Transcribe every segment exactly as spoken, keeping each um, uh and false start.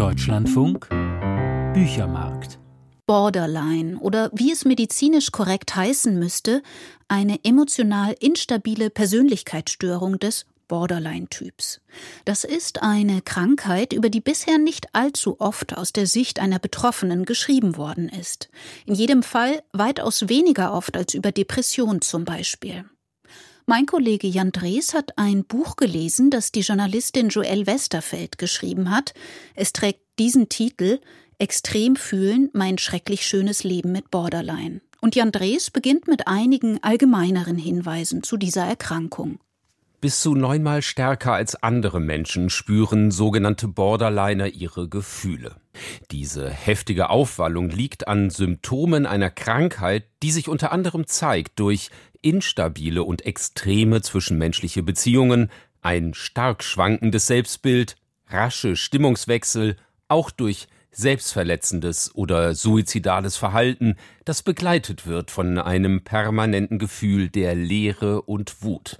Deutschlandfunk Büchermarkt. Borderline oder wie es medizinisch korrekt heißen müsste, eine emotional instabile Persönlichkeitsstörung des Borderline-Typs. Das ist eine Krankheit, über die bisher nicht allzu oft aus der Sicht einer Betroffenen geschrieben worden ist. In jedem Fall weitaus weniger oft als über Depression zum Beispiel. Mein Kollege Jan Drees hat ein Buch gelesen, das die Journalistin Joelle Westerfeld geschrieben hat. Es trägt diesen Titel »Extrem fühlen, mein schrecklich schönes Leben mit Borderline«. Und Jan Drees beginnt mit einigen allgemeineren Hinweisen zu dieser Erkrankung. Bis zu neunmal stärker als andere Menschen spüren sogenannte Borderliner ihre Gefühle. Diese heftige Aufwallung liegt an Symptomen einer Krankheit, die sich unter anderem zeigt durch instabile und extreme zwischenmenschliche Beziehungen, ein stark schwankendes Selbstbild, rasche Stimmungswechsel, auch durch selbstverletzendes oder suizidales Verhalten, das begleitet wird von einem permanenten Gefühl der Leere und Wut.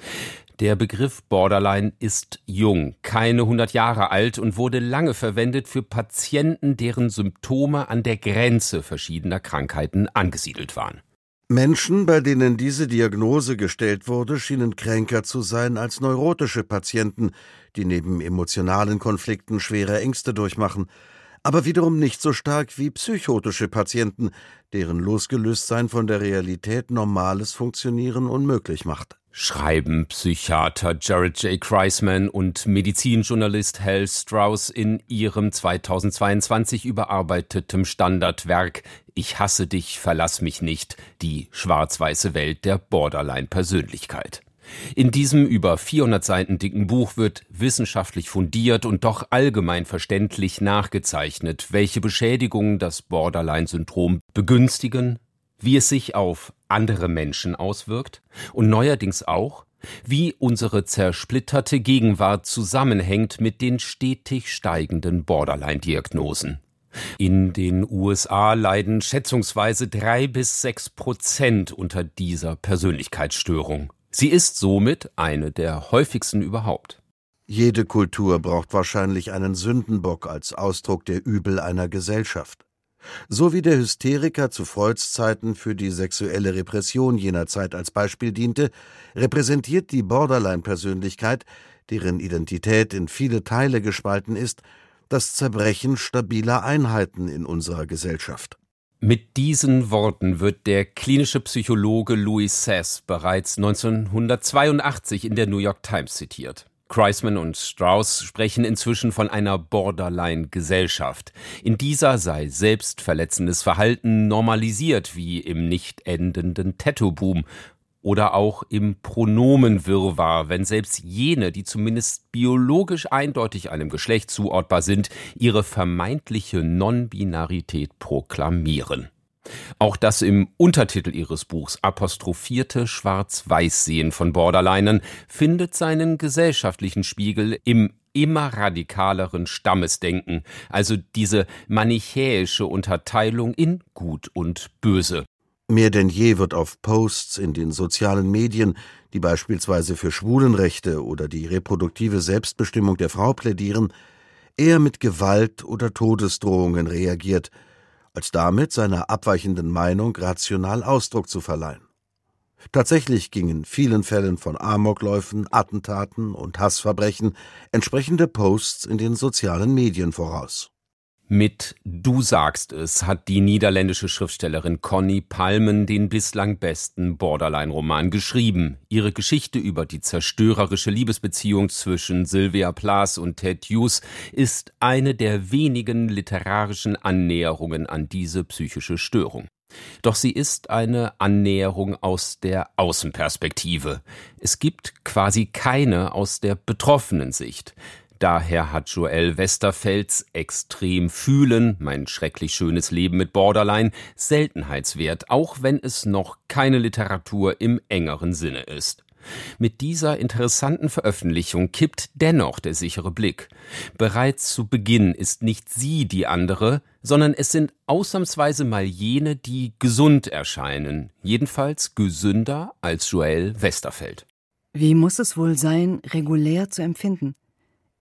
Der Begriff Borderline ist jung, keine hundert Jahre alt und wurde lange verwendet für Patienten, deren Symptome an der Grenze verschiedener Krankheiten angesiedelt waren. Menschen, bei denen diese Diagnose gestellt wurde, schienen kränker zu sein als neurotische Patienten, die neben emotionalen Konflikten schwere Ängste durchmachen, aber wiederum nicht so stark wie psychotische Patienten, deren Losgelöstsein von der Realität normales Funktionieren unmöglich macht. Schreiben Psychiater Jared J. Kreisman und Medizinjournalist Hal Strauss in ihrem zweitausendzweiundzwanzig überarbeiteten Standardwerk »Ich hasse dich, verlass mich nicht. Die schwarz-weiße Welt der Borderline-Persönlichkeit«. In diesem über vierhundert Seiten dicken Buch wird wissenschaftlich fundiert und doch allgemein verständlich nachgezeichnet, welche Beschädigungen das Borderline-Syndrom begünstigen, wie es sich auf andere Menschen auswirkt und neuerdings auch, wie unsere zersplitterte Gegenwart zusammenhängt mit den stetig steigenden Borderline-Diagnosen. In den U S A leiden schätzungsweise drei bis sechs Prozent unter dieser Persönlichkeitsstörung. Sie ist somit eine der häufigsten überhaupt. Jede Kultur braucht wahrscheinlich einen Sündenbock als Ausdruck der Übel einer Gesellschaft. So wie der Hysteriker zu Freuds Zeiten für die sexuelle Repression jener Zeit als Beispiel diente, repräsentiert die Borderline-Persönlichkeit, deren Identität in viele Teile gespalten ist, das Zerbrechen stabiler Einheiten in unserer Gesellschaft. Mit diesen Worten wird der klinische Psychologe Louis Sess bereits neunzehnhundertzweiundachtzig in der New York Times zitiert. Kreisman und Strauss sprechen inzwischen von einer Borderline-Gesellschaft. In dieser sei selbstverletzendes Verhalten normalisiert, wie im nicht endenden Tattoo-Boom oder auch im Pronomenwirrwarr, wenn selbst jene, die zumindest biologisch eindeutig einem Geschlecht zuordbar sind, ihre vermeintliche Non-Binarität proklamieren. Auch das im Untertitel ihres Buchs apostrophierte Schwarz-Weiß-Sehen von Borderlinern findet seinen gesellschaftlichen Spiegel im immer radikaleren Stammesdenken, also diese manichäische Unterteilung in Gut und Böse. Mehr denn je wird auf Posts in den sozialen Medien, die beispielsweise für Schwulenrechte oder die reproduktive Selbstbestimmung der Frau plädieren, eher mit Gewalt oder Todesdrohungen reagiert, als damit seiner abweichenden Meinung rational Ausdruck zu verleihen. Tatsächlich gingen in vielen Fällen von Amokläufen, Attentaten und Hassverbrechen entsprechende Posts in den sozialen Medien voraus. Mit »Du sagst es« hat die niederländische Schriftstellerin Connie Palmen den bislang besten Borderline-Roman geschrieben. Ihre Geschichte über die zerstörerische Liebesbeziehung zwischen Sylvia Plath und Ted Hughes ist eine der wenigen literarischen Annäherungen an diese psychische Störung. Doch sie ist eine Annäherung aus der Außenperspektive. Es gibt quasi keine aus der betroffenen Sicht. Daher hat Joelle Westerfelds »Extrem fühlen, mein schrecklich schönes Leben mit Borderline« Seltenheitswert, auch wenn es noch keine Literatur im engeren Sinne ist. Mit dieser interessanten Veröffentlichung kippt dennoch der sichere Blick. Bereits zu Beginn ist nicht sie die andere, sondern es sind ausnahmsweise mal jene, die gesund erscheinen, jedenfalls gesünder als Joelle Westerfeld. Wie muss es wohl sein, regulär zu empfinden?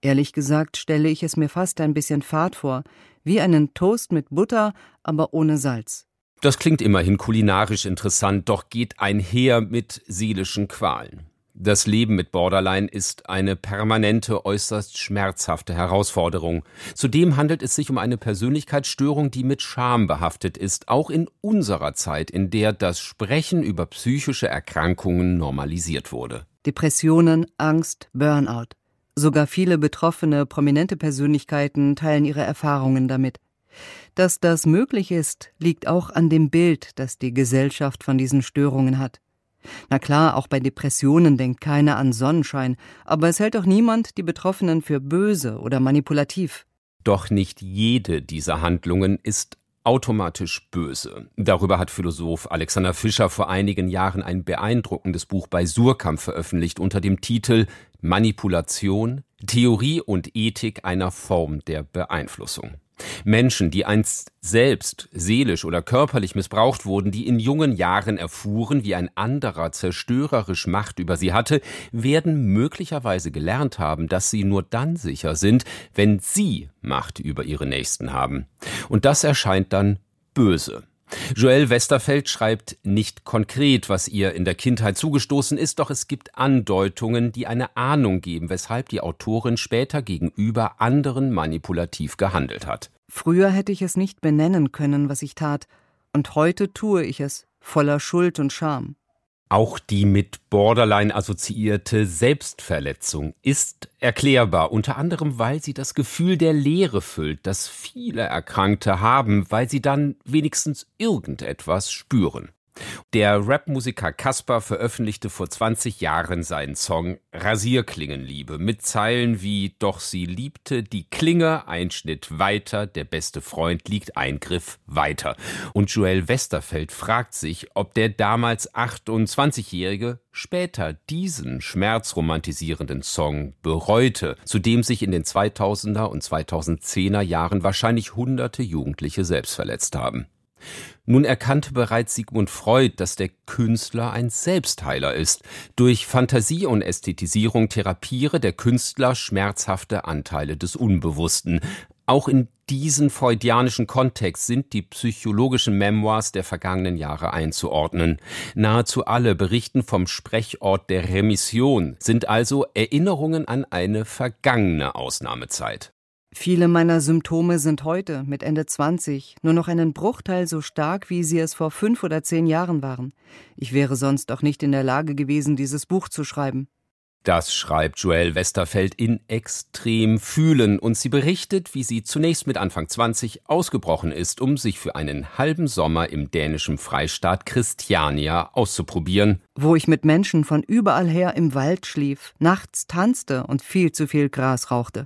Ehrlich gesagt stelle ich es mir fast ein bisschen fad vor, wie einen Toast mit Butter, aber ohne Salz. Das klingt immerhin kulinarisch interessant, doch geht einher mit seelischen Qualen. Das Leben mit Borderline ist eine permanente, äußerst schmerzhafte Herausforderung. Zudem handelt es sich um eine Persönlichkeitsstörung, die mit Scham behaftet ist, auch in unserer Zeit, in der das Sprechen über psychische Erkrankungen normalisiert wurde. Depressionen, Angst, Burnout. Sogar viele betroffene, prominente Persönlichkeiten teilen ihre Erfahrungen damit. Dass das möglich ist, liegt auch an dem Bild, das die Gesellschaft von diesen Störungen hat. Na klar, auch bei Depressionen denkt keiner an Sonnenschein, aber es hält auch niemand die Betroffenen für böse oder manipulativ. Doch nicht jede dieser Handlungen ist automatisch böse. Darüber hat Philosoph Alexander Fischer vor einigen Jahren ein beeindruckendes Buch bei Suhrkamp veröffentlicht unter dem Titel Manipulation, Theorie und Ethik einer Form der Beeinflussung. Menschen, die einst selbst seelisch oder körperlich missbraucht wurden, die in jungen Jahren erfuhren, wie ein anderer zerstörerisch Macht über sie hatte, werden möglicherweise gelernt haben, dass sie nur dann sicher sind, wenn sie Macht über ihre Nächsten haben. Und das erscheint dann böse. Joelle Westerfeld schreibt nicht konkret, was ihr in der Kindheit zugestoßen ist, doch es gibt Andeutungen, die eine Ahnung geben, weshalb die Autorin später gegenüber anderen manipulativ gehandelt hat. Früher hätte ich es nicht benennen können, was ich tat, und heute tue ich es, voller Schuld und Scham. Auch die mit Borderline assoziierte Selbstverletzung ist erklärbar, unter anderem, weil sie das Gefühl der Leere füllt, das viele Erkrankte haben, weil sie dann wenigstens irgendetwas spüren. Der Rapmusiker Caspar veröffentlichte vor zwanzig Jahren seinen Song Rasierklingenliebe mit Zeilen wie „Doch sie liebte die Klinge, ein Schnitt weiter, der beste Freund liegt ein Griff weiter." Und Joelle Westerfeld fragt sich, ob der damals achtundzwanzigjährige später diesen schmerzromantisierenden Song bereute, zu dem sich in den zweitausender und zweitausendzehner Jahren wahrscheinlich hunderte Jugendliche selbst verletzt haben. Nun erkannte bereits Sigmund Freud, dass der Künstler ein Selbstheiler ist. Durch Fantasie und Ästhetisierung therapiere der Künstler schmerzhafte Anteile des Unbewussten. Auch in diesen freudianischen Kontext sind die psychologischen Memoirs der vergangenen Jahre einzuordnen. Nahezu alle berichten vom Sprechort der Remission, sind also Erinnerungen an eine vergangene Ausnahmezeit. Viele meiner Symptome sind heute, mit Ende zwanzig, nur noch einen Bruchteil so stark, wie sie es vor fünf oder zehn Jahren waren. Ich wäre sonst auch nicht in der Lage gewesen, dieses Buch zu schreiben. Das schreibt Joelle Westerfeld in Extrem fühlen und sie berichtet, wie sie zunächst mit Anfang zwanzig ausgebrochen ist, um sich für einen halben Sommer im dänischen Freistaat Christiania auszuprobieren. Wo ich mit Menschen von überall her im Wald schlief, nachts tanzte und viel zu viel Gras rauchte.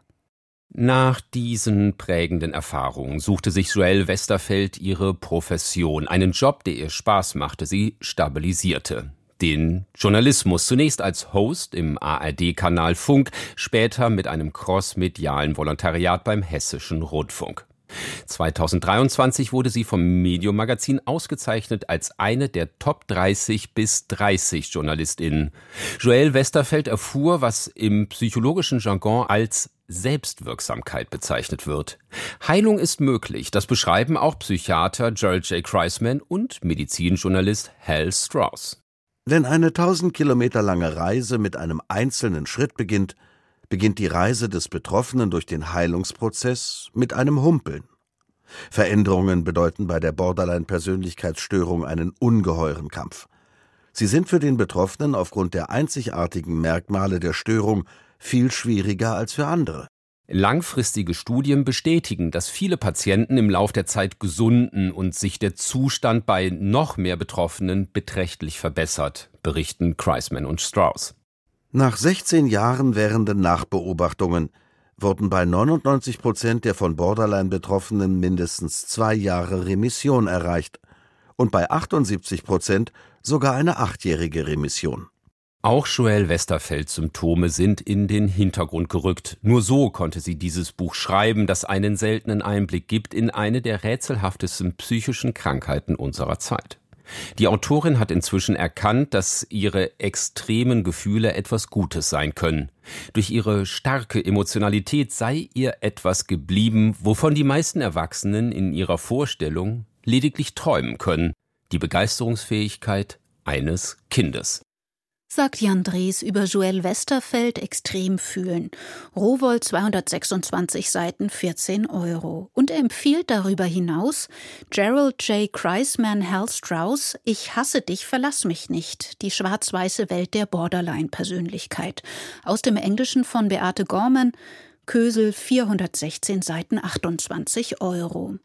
Nach diesen prägenden Erfahrungen suchte sich Joelle Westerfeld ihre Profession, einen Job, der ihr Spaß machte, sie stabilisierte. Den Journalismus, zunächst als Host im A R D-Kanal Funk, später mit einem crossmedialen Volontariat beim Hessischen Rundfunk. zweitausenddreiundzwanzig wurde sie vom Medium-Magazin ausgezeichnet als eine der Top dreißig bis dreißig JournalistInnen. Joelle Westerfeld erfuhr, was im psychologischen Jargon als Selbstwirksamkeit bezeichnet wird. Heilung ist möglich, das beschreiben auch Psychiater Joel J. Kreisman und Medizinjournalist Hal Strauss. Wenn eine tausend Kilometer lange Reise mit einem einzelnen Schritt beginnt, beginnt die Reise des Betroffenen durch den Heilungsprozess mit einem Humpeln. Veränderungen bedeuten bei der Borderline-Persönlichkeitsstörung einen ungeheuren Kampf. Sie sind für den Betroffenen aufgrund der einzigartigen Merkmale der Störung viel schwieriger als für andere. Langfristige Studien bestätigen, dass viele Patienten im Lauf der Zeit gesunden und sich der Zustand bei noch mehr Betroffenen beträchtlich verbessert, berichten Kreisman und Strauss. Nach sechzehn Jahren währenden Nachbeobachtungen wurden bei neunundneunzig Prozent der von Borderline-Betroffenen mindestens zwei Jahre Remission erreicht und bei achtundsiebzig Prozent sogar eine achtjährige Remission. Auch Joelle Westerfelds Symptome sind in den Hintergrund gerückt. Nur so konnte sie dieses Buch schreiben, das einen seltenen Einblick gibt in eine der rätselhaftesten psychischen Krankheiten unserer Zeit. Die Autorin hat inzwischen erkannt, dass ihre extremen Gefühle etwas Gutes sein können. Durch ihre starke Emotionalität sei ihr etwas geblieben, wovon die meisten Erwachsenen in ihrer Vorstellung lediglich träumen können: die Begeisterungsfähigkeit eines Kindes. Sagt Jan Drees über Joël Westerfeld, Extrem fühlen. Rowohlt zweihundertsechsundzwanzig Seiten, vierzehn Euro. Und er empfiehlt darüber hinaus Gerald J. Kreisman Hal Strauss, Ich hasse dich, verlass mich nicht. Die schwarz-weiße Welt der Borderline-Persönlichkeit. Aus dem Englischen von Beate Gorman, Kösel, vierhundertsechzehn Seiten, achtundzwanzig Euro.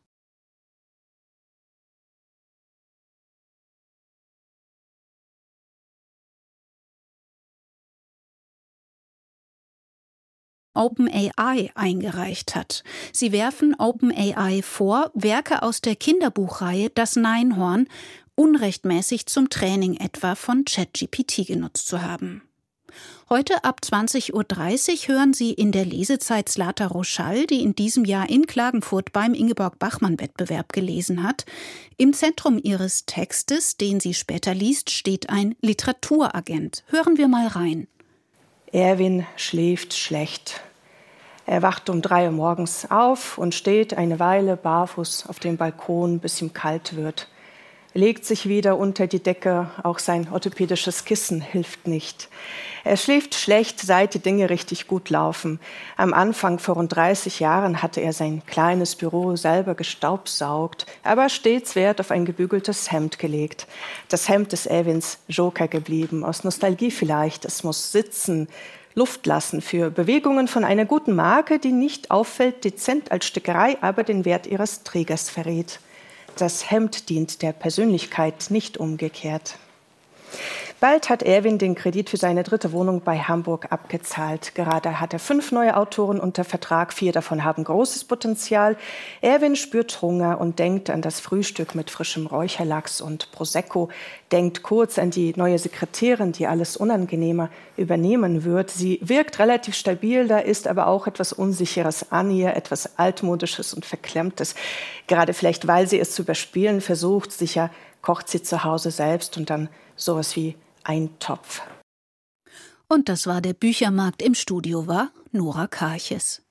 OpenAI eingereicht hat. Sie werfen OpenAI vor, Werke aus der Kinderbuchreihe Das Neinhorn unrechtmäßig zum Training etwa von ChatGPT genutzt zu haben. Heute ab zwanzig Uhr dreißig hören Sie in der Lesezeit Zlata Roschall, die in diesem Jahr in Klagenfurt beim Ingeborg-Bachmann-Wettbewerb gelesen hat. Im Zentrum ihres Textes, den sie später liest, steht ein Literaturagent. Hören wir mal rein. Erwin schläft schlecht. Er wacht um drei Uhr morgens auf und steht eine Weile barfuß auf dem Balkon, bis ihm kalt wird. Er legt sich wieder unter die Decke, auch sein orthopädisches Kissen hilft nicht. Er schläft schlecht, seit die Dinge richtig gut laufen. Am Anfang, vor rund dreißig Jahren, hatte er sein kleines Büro selber gestaubsaugt, aber stets Wert auf ein gebügeltes Hemd gelegt. Das Hemd ist Erwins Joker geblieben, aus Nostalgie vielleicht. Es muss sitzen, Luft lassen für Bewegungen von einer guten Marke, die nicht auffällt, dezent als Stickerei, aber den Wert ihres Trägers verrät. Das Hemd dient der Persönlichkeit, nicht umgekehrt. Bald hat Erwin den Kredit für seine dritte Wohnung bei Hamburg abgezahlt. Gerade hat er fünf neue Autoren unter Vertrag, vier davon haben großes Potenzial. Erwin spürt Hunger und denkt an das Frühstück mit frischem Räucherlachs und Prosecco, denkt kurz an die neue Sekretärin, die alles unangenehmer übernehmen wird. Sie wirkt relativ stabil, da ist aber auch etwas Unsicheres an ihr, etwas Altmodisches und Verklemmtes. Gerade vielleicht, weil sie es zu überspielen versucht, sicher kocht sie zu Hause selbst und dann sowas wie Eintopf. Und das war der Büchermarkt. Im Studio war Nora Karches.